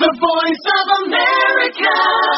The Voice of America.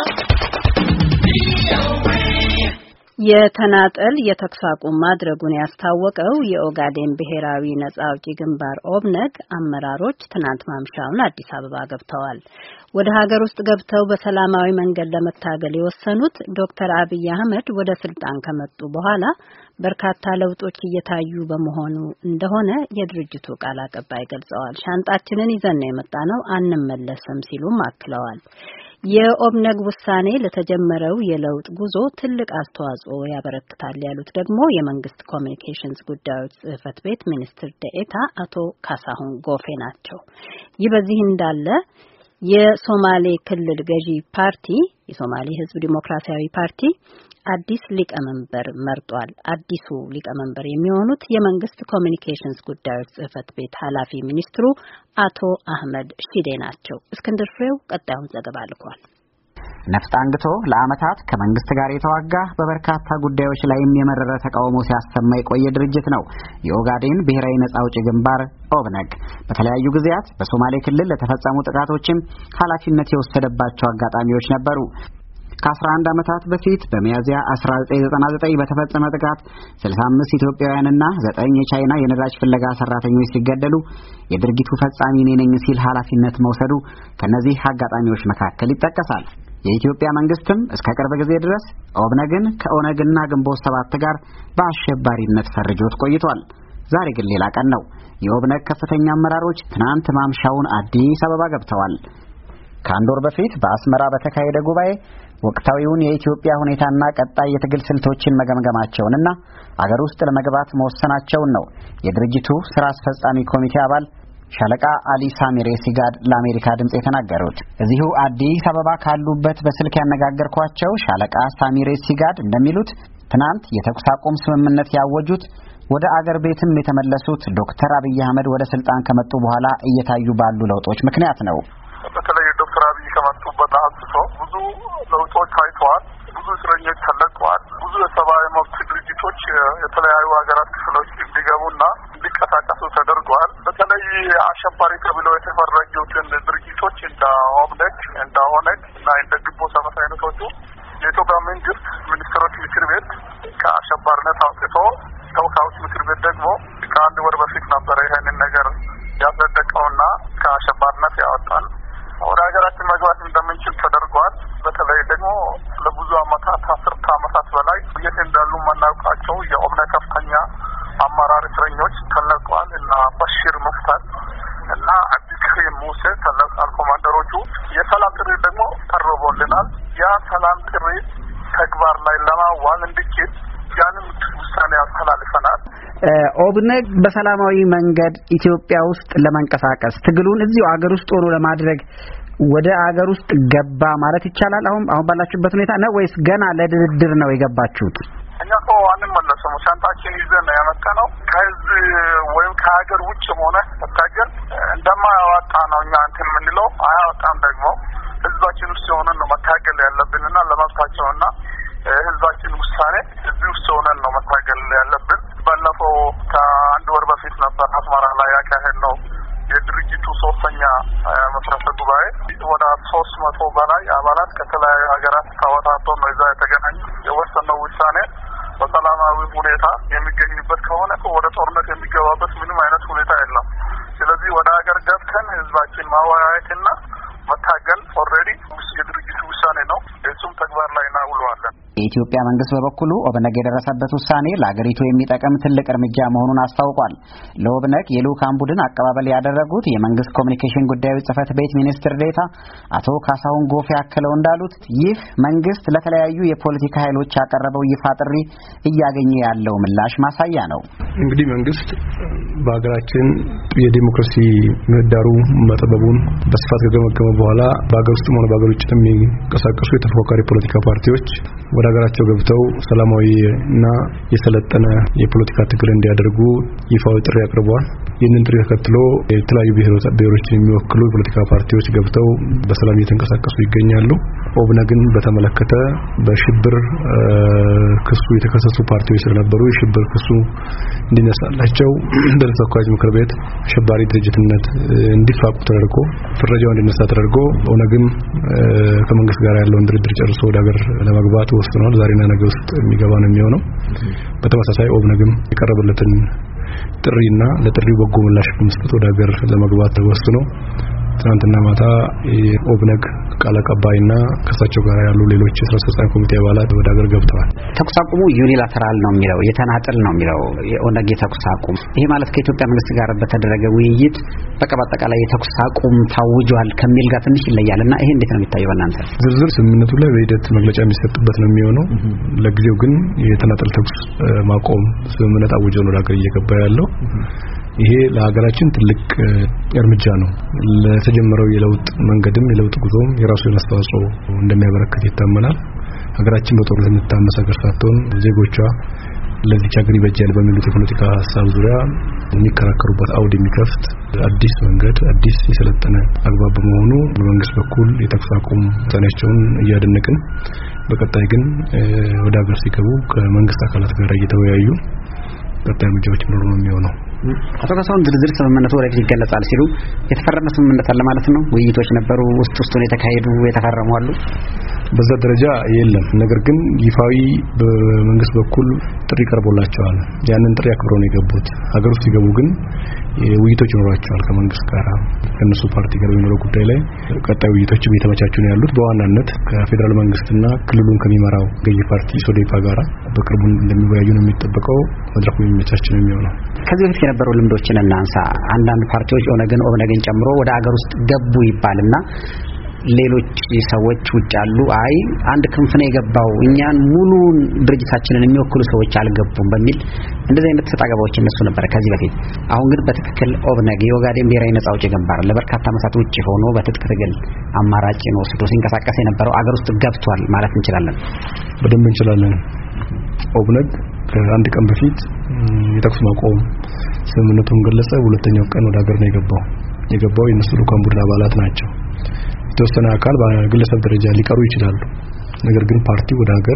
የተናጠል የተኩስ አቁም ማድረጉን ያስታወቀው የኦጋዴን ብሔራዊ ነጻ አውጪ ግንባር ኦብነግ አመራሮች ትናንት ማምሻውን አዲስ አበባ ገብተዋል። ወደ ሀገር ውስጥ ገብተው በሰላማዊ መንገድ ለመታገል የወሰኑት ዶክተር አብይ አህመድ ወደ ስልጣን ከመጡ በኋላ በርካታ ለውጦች እየታዩ በመሆኑ እንደሆነ የድርጅቱ ቃል አቀባይ ገልጸዋል። ሻንጣችንን ይዘን ነው የመጣነው፣ አንመለስም ሲሉም አክለዋል። የኦብነግ ውሳኔ ለተጀመረው የለውጥ ጉዞ ትልቅ አስተዋጽኦ ያበረክታል ያሉት ደግሞ የመንግስት ኮሚኒኬሽንስ ጉዳዮች ጽህፈት ቤት ሚኒስትር ዴኤታ አቶ ካሳሁን ጎፌ ናቸው። ይህ በዚህ እንዳለ የሶማሌ ክልል ገዢ ፓርቲ የሶማሌ ህዝብ ዲሞክራሲያዊ ፓርቲ አዲስ ሊቀመንበር መርጧል። አዲሱ ሊቀመንበር የሚሆኑት የመንግስት ኮሚኒኬሽንስ ጉዳዮች ጽህፈት ቤት ኃላፊ ሚኒስትሩ አቶ አህመድ ሺዴ ናቸው። እስክንድር ፍሬው ቀጣዩን ዘገባ ልኳል። ነፍጥ አንግቶ ለዓመታት ከመንግስት ጋር የተዋጋ በበርካታ ጉዳዮች ላይም የመረረ ተቃውሞ ሲያሰማ የቆየ ድርጅት ነው የኦጋዴን ብሔራዊ ነጻ አውጪ ግንባር ኦብነግ። በተለያዩ ጊዜያት በሶማሌ ክልል ለተፈጸሙ ጥቃቶችም ኃላፊነት የወሰደባቸው አጋጣሚዎች ነበሩ። ከ11 ዓመታት በፊት በሚያዝያ 1999 በተፈጸመ ጥቃት 65 ኢትዮጵያውያንና 9 የቻይና የነዳጅ ፍለጋ ሰራተኞች ሲገደሉ የድርጊቱ ፈጻሚ ነኝ ሲል ኃላፊነት መውሰዱ ከነዚህ አጋጣሚዎች መካከል ይጠቀሳል። የኢትዮጵያ መንግስትም እስከ ቅርብ ጊዜ ድረስ ኦብነግን ከኦነግና ግንቦት ሰባት ጋር በአሸባሪነት ፈርጆት ቆይቷል። ዛሬ ግን ሌላ ቀን ነው። የኦብነግ ከፍተኛ አመራሮች ትናንት ማምሻውን አዲስ አበባ ገብተዋል። ከአንድ ወር በፊት በአስመራ በተካሄደ ጉባኤ ወቅታዊውን የኢትዮጵያ ሁኔታና ቀጣይ የትግል ስልቶችን መገምገማቸውንና አገር ውስጥ ለመግባት መወሰናቸውን ነው የድርጅቱ ስራ አስፈጻሚ ኮሚቴ አባል ሻለቃ አሊ ሳሚሬ ሲጋድ ለአሜሪካ ድምጽ የተናገሩት። እዚሁ አዲስ አበባ ካሉበት በስልክ ያነጋገርኳቸው ሻለቃ ሳሚሬ ሲጋድ እንደሚሉት ትናንት የተኩስ አቁም ስምምነት ያወጁት ወደ አገር ቤትም የተመለሱት ዶክተር አብይ አህመድ ወደ ስልጣን ከመጡ በኋላ እየታዩ ባሉ ለውጦች ምክንያት ነው። በተለይ ዶክተር አብይ ከመጡበት አንስቶ ብዙ ለውጦች ታይተዋል። ብዙ እስረኞች ተለቀዋል። ብዙ የሰብአዊ መብት ድርጅቶች የተለያዩ ሀገራት ክፍሎች እንዲገቡና እንዲቀሳቀሱ ተደርጓል። በተለይ አሸባሪ ተብለው የተፈረጁትን ድርጅቶች እንደ ኦብነግ፣ እንደ ኦነግ እና እንደ ግንቦት ሰባት አይነቶቹ የኢትዮጵያ መንግስት ሚኒስትሮች ምክር ቤት ከአሸባሪነት አውጥቶ ተወካዮች ምክር ቤት ደግሞ ከአንድ ወር በፊት ነበረ ይሄንን ነገር ያጸደቀውና ከአሸባሪነት ያወጣል። ወደ ሀገራችን መግባት እንደምንችል ተደርጓል። በተለይ ደግሞ ለብዙ አመታት 10 አመታት በላይ የት እንዳሉ የማናውቃቸው የኦብነግ ከፍተኛ አመራር እስረኞች ተለቀዋል እና በሽር መፍታት እና አብዱልከሪም ሙሴ ተለቀዋል። ኮማንደሮቹ የሰላም ጥሪ ደግሞ ቀርቦልናል። ያ ሰላም ጥሪ ተግባር ላይ ለማዋል እንዲችል ያንን ውሳኔ አስተላልፈናል። ኦብነግ በሰላማዊ መንገድ ኢትዮጵያ ውስጥ ለመንቀሳቀስ ትግሉን እዚሁ አገር ውስጥ ሆኖ ለማድረግ ወደ አገር ውስጥ ገባ ማለት ይቻላል? አሁን ባላችሁበት ሁኔታ ነው ወይስ ገና ለድርድር ነው የገባችሁት? እኛ እኮ አንመለስም። ሻንጣችን ይዘን ነው የመጣነው። ከህዝብ ወይም ከሀገር ውጭ ሆነ መታገል እንደማያወጣ ነው እኛ እንትን የምንለው። አያወጣም ደግሞ ህዝባችን ውስጥ ሆነን ነው መታገል ያለብንና ለመብታቸውና ህዝባችን ውሳኔ እዚህ ውስጥ ሆነን ነው መታገል ያለብን። ባለፈው ከአንድ ወር በፊት ነበር አስመራ ላይ ያካሄድነው የድርጅቱ 3ኛ መስረታ ጉባኤ። ወደ 300 በላይ አባላት ከተለያዩ ሀገራት ተወጣጥተው ነው እዛ የተገናኙ። የወሰነው ውሳኔ በሰላማዊ ሁኔታ የሚገኙበት ከሆነ ወደ ጦርነት የሚገባበት ምንም አይነት ሁኔታ የለም። ስለዚህ ወደ ሀገር ገብተን ህዝባችን ማወያየትና መታገል ኦልሬዲ የድርጅቱ ውሳኔ ነው። እሱም ተግባር ላይ እናውለዋለን። የኢትዮጵያ መንግስት በበኩሉ ኦብነግ የደረሰበት ውሳኔ ለአገሪቱ የሚጠቅም ትልቅ እርምጃ መሆኑን አስታውቋል። ለኦብነግ የልኡካን ቡድን አቀባበል ያደረጉት የመንግስት ኮሚኒኬሽን ጉዳዮች ጽህፈት ቤት ሚኒስትር ዴኤታ አቶ ካሳሁን ጎፌ አክለው እንዳሉት ይህ መንግስት ለተለያዩ የፖለቲካ ኃይሎች ያቀረበው ይፋ ጥሪ እያገኘ ያለው ምላሽ ማሳያ ነው። እንግዲህ መንግስት በሀገራችን የዲሞክራሲ ምህዳሩ መጠበቡን በስፋት ከገመገመ በኋላ በሀገር ውስጥም ሆነ በሀገር ውጭ የሚንቀሳቀሱ የተፎካካሪ ፖለቲካ ፓርቲዎች ወደ ሀገራቸው ገብተው ሰላማዊና የሰለጠነ የፖለቲካ ትግል እንዲያደርጉ ይፋዊ ጥሪ አቅርበዋል። ይህንን ጥሪ ተከትሎ የተለያዩ ብሔሮችን የሚወክሉ የፖለቲካ ፓርቲዎች ገብተው በሰላም እየተንቀሳቀሱ ይገኛሉ። ኦብነግን በተመለከተ በሽብር ክሱ የተከሰሱ ፓርቲዎች ስለነበሩ የሽብር ክሱ እንዲነሳላቸው በተወካዮች ምክር ቤት አሸባሪ ድርጅትነት እንዲፋቁ ተደርጎ ፍረጃው እንዲነሳ ተደርጎ ኦነግን ከመንግስት ጋር ያለውን ድርድር ጨርሶ ወደ ሀገር ለመግባት ወስኗል። ዛሬና ነገ ውስጥ የሚገባ ነው የሚሆነው። በተመሳሳይ ኦብነግም የቀረበለትን ጥሪና ለጥሪው በጎ ምላሽ በመስጠት ወደ ሀገር ለመግባት ወስኖ ትናንትና ማታ የኦብነግ ቃል አቀባይና ከሳቸው ጋር ያሉ ሌሎች የስራ አስፈጻሚ ኮሚቴ አባላት ወደ ሀገር ገብተዋል። ተኩስ አቁሙ ዩኒላተራል ነው የሚለው የተናጠል ነው የሚለው የኦነግ የተኩስ አቁም ይሄ ማለት ከኢትዮጵያ መንግስት ጋር በተደረገ ውይይት በቃ በአጠቃላይ የተኩስ አቁም ታውጇል ከሚል ጋር ትንሽ ይለያልና ይሄ እንዴት ነው የሚታየው በእናንተ? ዝርዝር ስምምነቱ ላይ በሂደት መግለጫ የሚሰጥበት ነው የሚሆነው። ለጊዜው ግን የተናጠል ተኩስ ማቆም ስምምነት አውጆ ነው ወደ ሀገር እየገባ ያለው። ይሄ ለሀገራችን ትልቅ እርምጃ ነው። ለተጀመረው የለውጥ መንገድም የለውጥ ጉዞም የራሱን አስተዋጽኦ እንደሚያበረክት ይታመናል። ሀገራችን በጦርነት የምትታመስ ሀገር ሳትሆን ዜጎቿ ለዚህ ሀገር ይበጃል በሚሉት የፖለቲካ ሀሳብ ዙሪያ የሚከራከሩበት አውድ የሚከፍት አዲስ መንገድ አዲስ የሰለጠነ አግባብ በመሆኑ በመንግስት በኩል የተኩስ አቁም ውሳኔያቸውን እያደነቅን በቀጣይ ግን ወደ ሀገር ሲገቡ ከመንግስት አካላት ጋር እየተወያዩ ቀጣይ እርምጃዎች ነው የሚሆነው። አቶ ካሳሁን ዝርዝር ስምምነቱ ወደፊት ይገለጻል ሲሉ የተፈረመ ስምምነት አለ ማለት ነው? ውይይቶች ነበሩ፣ ውስጡን የተካሄዱ የተፈረሙ አሉ? በዛ ደረጃ የለም። ነገር ግን ይፋዊ በመንግስት በኩል ጥሪ ቀርቦላቸዋል። ያንን ጥሪ አክብረው ነው የገቡት። ሀገር ውስጥ ሲገቡ ግን ውይይቶች ይኖራቸዋል ከመንግስት ጋር ከነሱ ፓርቲ ጋር በሚኖረው ጉዳይ ላይ ቀጣይ ውይይቶች እየተመቻቹ ነው ያሉት። በዋናነት ከፌደራል መንግስትና ክልሉን ከሚመራው ገዢ ፓርቲ ሶዴፓ ጋር በቅርቡ እንደሚወያዩ ነው የሚጠበቀው። መድረኩ የሚመቻች ነው የሚሆነው። ከዚህ በፊት የነበሩ ልምዶችን እናንሳ። አንዳንድ ፓርቲዎች ኦነግን ጨምሮ ወደ ሀገር ውስጥ ገቡ ይባልና ሌሎች ሰዎች ውጭ አሉ አይ አንድ ክንፍ ነው የገባው እኛን ሙሉ ድርጅታችንን የሚወክሉ ሰዎች አልገቡም በሚል እንደዚህ አይነት ተጣጣባዎች እነሱ ነበር ከዚህ በፊት። አሁን ግን በትክክል ኦብነግ የኦጋዴን ብሔራዊ ነጻ አውጪ ግንባር ለበርካታ ዓመታት ውጭ ሆኖ በትጥቅ ትግል አማራጭን ወስዶ ሲንቀሳቀስ የነበረው አገር ውስጥ ገብቷል ማለት እንችላለን? በደንብ እንችላለን። ኦብነግ ከአንድ ቀን በፊት የተኩስ ማቆም ስምምነቱን ገለጸ። ሁለተኛው ቀን ወደ ሀገር ነው የገባው የነሱ ልኡካን ቡድን አባላት ናቸው። የተወሰነ አካል በግለሰብ ደረጃ ሊቀሩ ይችላሉ። ነገር ግን ፓርቲ ወደ ሀገር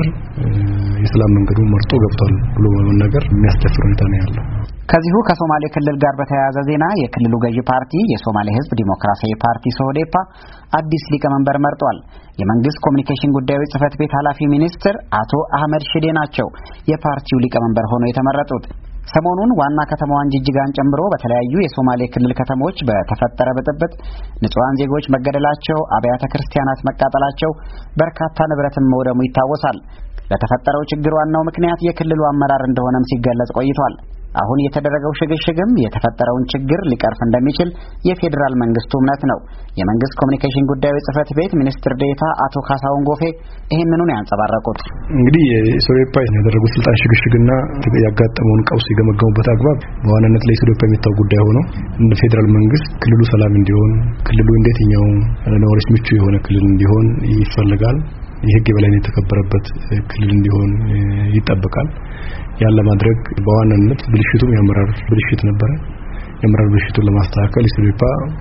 የሰላም መንገዱን መርጦ ገብቷል ብሎ መናገር የሚያስደፍር ሁኔታ ነው ያለው። ከዚሁ ከሶማሌ ክልል ጋር በተያያዘ ዜና የክልሉ ገዢ ፓርቲ የሶማሌ ሕዝብ ዲሞክራሲያዊ ፓርቲ ሶዴፓ አዲስ ሊቀመንበር መርጧል። የመንግስት ኮሚኒኬሽን ጉዳዮች ጽህፈት ቤት ኃላፊ ሚኒስትር አቶ አህመድ ሽዴ ናቸው የፓርቲው ሊቀመንበር ሆነው የተመረጡት። ሰሞኑን ዋና ከተማዋን ጅጅጋን ጨምሮ በተለያዩ የሶማሌ ክልል ከተሞች በተፈጠረ ብጥብጥ ንጹሃን ዜጎች መገደላቸው፣ አብያተ ክርስቲያናት መቃጠላቸው፣ በርካታ ንብረትም መውደሙ ይታወሳል። ለተፈጠረው ችግር ዋናው ምክንያት የክልሉ አመራር እንደሆነም ሲገለጽ ቆይቷል። አሁን የተደረገው ሽግሽግም የተፈጠረውን ችግር ሊቀርፍ እንደሚችል የፌዴራል መንግስቱ እምነት ነው። የመንግስት ኮሚኒኬሽን ጉዳዮች ጽህፈት ቤት ሚኒስትር ዴኤታ አቶ ካሳሁን ጎፌ ይህንኑ ነው ያንጸባረቁት። እንግዲህ የሶዴፓ ያደረጉት ስልጣን ሽግሽግና ያጋጠመውን ቀውስ የገመገሙበት አግባብ በዋናነት ለሶዴፓ የሚታወቅ ጉዳይ ሆኖ እንደ ፌዴራል መንግስት ክልሉ ሰላም እንዲሆን ክልሉ እንደየትኛው ለነዋሪዎች ምቹ የሆነ ክልል እንዲሆን ይፈልጋል። የህግ የበላይነት የተከበረበት ክልል እንዲሆን ይጠበቃል። ያን ለማድረግ በዋናነት ብልሽቱም የአመራር ብልሽት ነበረ። የአመራር ብልሽቱን ለማስተካከል ኢትዮጵያ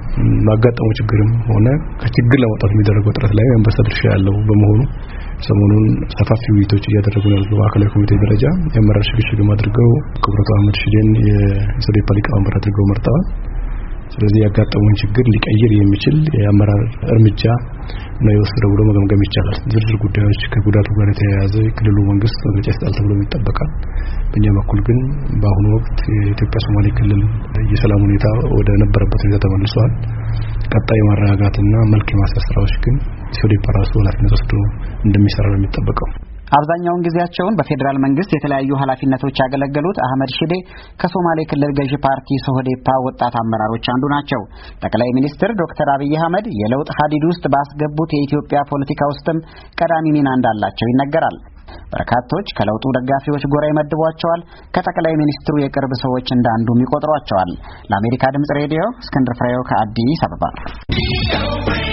ማጋጠሙ ችግርም ሆነ ከችግር ለማውጣት የሚደረገው ጥረት ላይ አንበሳ ድርሻ ያለው በመሆኑ ሰሞኑን ሰፋፊ ውይይቶች እያደረጉ ነው ያሉት በማዕከላዊ ኮሚቴ ደረጃ። የአመራር ሽግሽግ አድርገው ክቡር አቶ አህመድ ሽዴን የኢትዮጵያ ሊቀመንበር አድርገው መርጠዋል። ስለዚህ ያጋጠመውን ችግር ሊቀይር የሚችል የአመራር እርምጃ ነው የወሰደው ብሎ መገምገም ይቻላል። ዝርዝር ጉዳዮች ከጉዳቱ ጋር የተያያዘ ክልሉ መንግስት መግለጫ ይሰጣል ተብሎ ይጠበቃል። በእኛ በኩል ግን በአሁኑ ወቅት የኢትዮጵያ ሶማሌ ክልል የሰላም ሁኔታ ወደ ነበረበት ሁኔታ ተመልሷል። ቀጣይ ማረጋጋትና መልክ የማስያዝ ስራዎች ግን ኢሶዴፓ ራሱ ኃላፊነት ወስዶ እንደሚሰራ ነው የሚጠበቀው። አብዛኛውን ጊዜያቸውን በፌዴራል መንግስት የተለያዩ ኃላፊነቶች ያገለገሉት አህመድ ሽዴ ከሶማሌ ክልል ገዢ ፓርቲ ሶዴፓ ወጣት አመራሮች አንዱ ናቸው። ጠቅላይ ሚኒስትር ዶክተር አብይ አህመድ የለውጥ ሀዲድ ውስጥ ባስገቡት የኢትዮጵያ ፖለቲካ ውስጥም ቀዳሚ ሚና እንዳላቸው ይነገራል። በርካቶች ከለውጡ ደጋፊዎች ጎራ ይመድቧቸዋል። ከጠቅላይ ሚኒስትሩ የቅርብ ሰዎች እንዳንዱም ይቆጥሯቸዋል። ለአሜሪካ ድምጽ ሬዲዮ እስክንድር ፍሬው ከአዲስ አበባ